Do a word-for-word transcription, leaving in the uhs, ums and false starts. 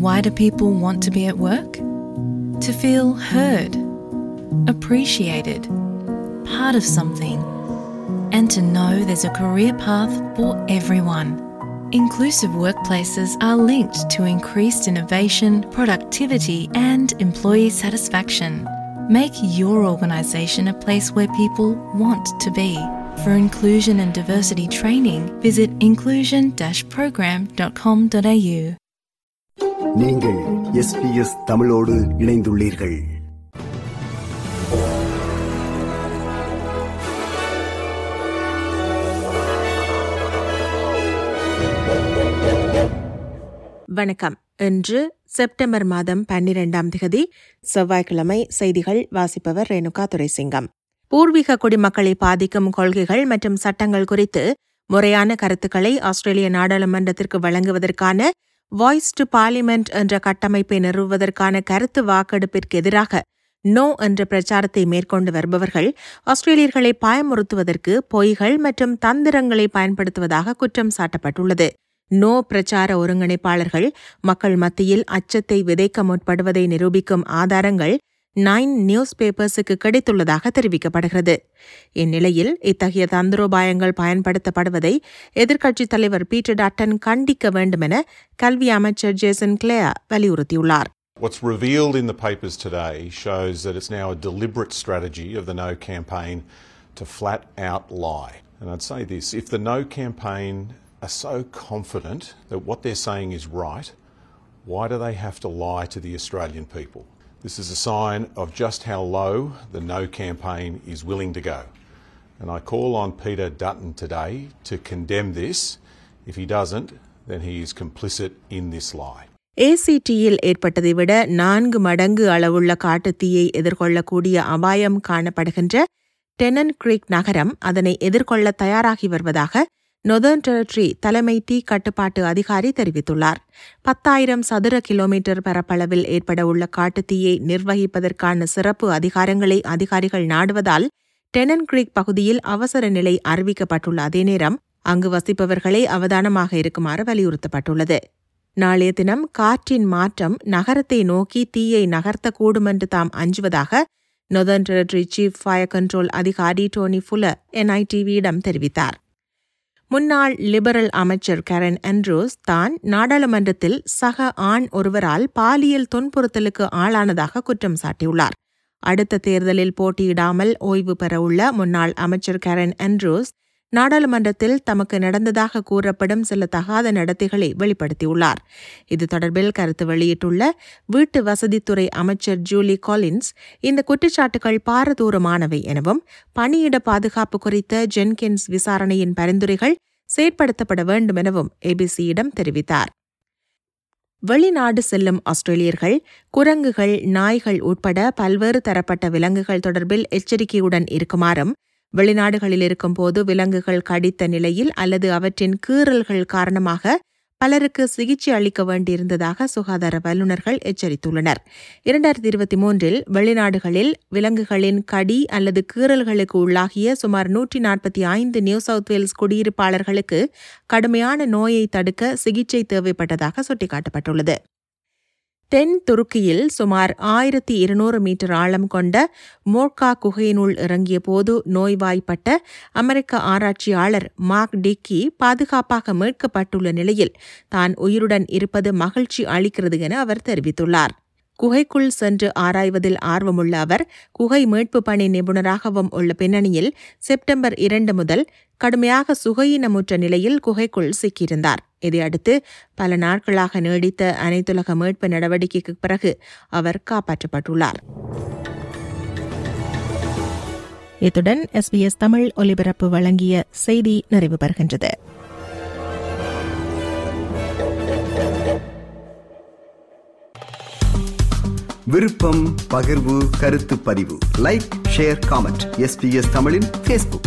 Why do people want to be at work? To feel heard, appreciated, part of something, and to know there's a career path for everyone. Inclusive workplaces are linked to increased innovation, productivity, and employee satisfaction. Make your organisation a place where people want to be. For inclusion and diversity training, visit inclusion dash program dot com dot a u. நீங்கள் S B S தமிழோடு இணைந்துள்ளீர்கள். வணக்கம். இன்று September மாதம் பன்னிரெண்டாம் திகதி செவ்வாய்க்கிழமை. செய்திகள் வாசிப்பவர் ரேணுகா துரைசிங்கம். பூர்வீக குடிமக்களை பாதிக்கும் கொள்கைகள் மற்றும் சட்டங்கள் குறித்து முறையான கருத்துக்களை ஆஸ்திரேலிய நாடாளுமன்றத்திற்கு வழங்குவதற்கான வாய்ஸ் டு பார்லிமெண்ட் என்ற கட்டமைப்பை நிறுவுவதற்கான கருத்து வாக்கெடுப்பிற்கு எதிராக நோ என்ற பிரச்சாரத்தை மேற்கொண்டு வருபவர்கள் ஆஸ்திரேலியர்களை பயமுறுத்துவதற்கு பொய்கள் மற்றும் தந்திரங்களை பயன்படுத்துவதாக குற்றம் சாட்டப்பட்டுள்ளது. நோ பிரச்சார ஒருங்கிணைப்பாளர்கள் மக்கள் மத்தியில் அச்சத்தை விதைக்க முற்படுவதை நிரூபிக்கும் ஆதாரங்கள் நைன் நியூஸ் பேப்பர்ஸுக்கு கிடைத்துள்ளதாக தெரிவிக்கப்படுகிறது. இந்நிலையில் இத்தகைய தந்திரோபாயங்கள் பயன்படுத்தப்படுவதை எதிர்க்கட்சித் தலைவர் பீட்டர் டட்டன் கண்டிக்க வேண்டுமென கல்வி அமைச்சர் ஜேசன் கிளேயா வலியுறுத்தியுள்ளார். What's revealed in the papers today shows that it's now a deliberate strategy of the No campaign to flat out lie. And I'd say this, if the No campaign are so confident that what they're saying is right, why do they have to lie to the Australian people? This is a sign of just how low the No campaign is willing to go. And I call on Peter Dutton today to condemn this. If he doesn't, then he is complicit in this lie. ஏசிடியில் ஏற்பட்டதை விட நான்கு மடங்கு அளவுள்ள காட்டுத்தீயை எதிர்கொள்ளக்கூடிய அபாயம் காணப்படுகின்ற tenant Greek நகரம் அதனை எதிர்கொள்ள தயாராகி வருவதாக நொதர்ன் டெரிட்டரி தலைமை தீ கட்டுப்பாட்டு அதிகாரி தெரிவித்துள்ளார். பத்தாயிரம் சதுர கிலோமீட்டர் பரப்பளவில் ஏற்பட உள்ள காட்டுத்தீயை நிர்வகிப்பதற்கான சிறப்பு அதிகாரங்களை அதிகாரிகள் நாடுவதால் டெனன் கிரீக் பகுதியில் அவசர நிலை அறிவிக்கப்பட்டுள்ள அதே நேரம் அங்கு வசிப்பவர்களை அவதானமாக இருக்குமாறு வலியுறுத்தப்பட்டுள்ளது. நாளைய தினம் காற்றின் மாற்றம் நகரத்தை நோக்கி தீயை நகர்த்தக்கூடும் என்று தாம் அஞ்சுவதாக Northern Territory chief fire control அதிகாரி டோனி ஃபுல்லர் என்ஐடிவியிடம் தெரிவித்தார். முன்னாள் லிபரல் அமைச்சர் கரன் ஆண்ட்ரூஸ் தான் நாடாளுமன்றத்தில் சக ஆண் ஒருவரால் பாலியல் துன்புறுத்தலுக்கு ஆளானதாக குற்றம் சாட்டியுள்ளார். அடுத்த தேர்தலில் போட்டியிடாமல் ஓய்வு பெறவுள்ள முன்னாள் அமைச்சர் கரன் ஆண்ட்ரூஸ் நாடாளுமன்றத்தில் தமக்கு நடந்ததாக கூறப்படும் சில தகாத நடத்தைகளை வெளிப்படுத்தியுள்ளார். இது தொடர்பில் கருத்து வெளியிட்டுள்ள வீட்டு வசதித்துறை அமைச்சர் ஜூலி காலின்ஸ் இந்த குற்றச்சாட்டுகள் பாரதூரமானவை எனவும் பணியிட பாதுகாப்பு குறித்த ஜென்கின்ஸ் விசாரணையின் பரிந்துரைகள் செயற்படுத்தப்பட வேண்டும் எனவும் ஏபிசியிடம் தெரிவித்தார். வெளிநாடு செல்லும் ஆஸ்திரேலியர்கள் குரங்குகள், நாய்கள் உட்பட பல்வேறு தரப்பட்ட விலங்குகள் தொடர்பில் எச்சரிக்கையுடன் இருக்குமாறும், வெளிநாடுகளில் இருக்கும்போது விலங்குகள் கடித்த நிலையில் அல்லது அவற்றின் கீறல்கள் காரணமாக பலருக்கு சிகிச்சை அளிக்க வேண்டியிருந்ததாக சுகாதார வல்லுநர்கள் எச்சரித்துள்ளனர். இரண்டாயிரத்தி இருபத்தி மூன்றில் வெளிநாடுகளில் விலங்குகளின் கடி அல்லது கீறல்களுக்கு உள்ளாகிய சுமார் நூற்றி நாற்பத்தி ஐந்து நியூ சவுத் வேல்ஸ் குடியிருப்பாளர்களுக்கு கடுமையான நோயை தடுக்க சிகிச்சை தேவைப்பட்டதாக சுட்டிக்காட்டப்பட்டுள்ளது. தென் துருக்கியில் சுமார் ஆயிரத்தி இருநூறு மீட்டர் ஆழம் கொண்ட மோர்கா குகையினுள் இறங்கிய போது நோய்வாய்ப்பட்ட அமெரிக்க ஆராய்ச்சியாளர் மார்க் டிக்கி பாதுகாப்பாக மீட்கப்பட்டுள்ள நிலையில் தான் உயிருடன் இருப்பது மகிழ்ச்சி அளிக்கிறது என அவர் தெரிவித்துள்ளார். குகைக்குள் சென்று ஆராய்வதில் ஆர்வமுள்ள அவர் குகை மீட்பு பணி நிபுணராகவும் உள்ள பின்னணியில் செப்டம்பர் இரண்டு முதல் கடுமையாக சுகையினமுற்ற நிலையில் குகைக்குள் சிக்கியிருந்தார். இதையடுத்து பல நாட்களாக நீடித்த அனைத்துலக மீட்பு நடவடிக்கைக்கு பிறகு அவர் காப்பாற்றப்பட்டுள்ளார். இத்துடன் எஸ்பிஎஸ் தமிழ் ஒலிபரப்பு வழங்கிய செய்தி நிறைவு பெறுகின்றது. விருப்பம், பகிர்வு, கருத்து பதிவு, லைக், ஷேர், காமெண்ட். எஸ்பிஎஸ் தமிழின் ஃபேஸ்புக்.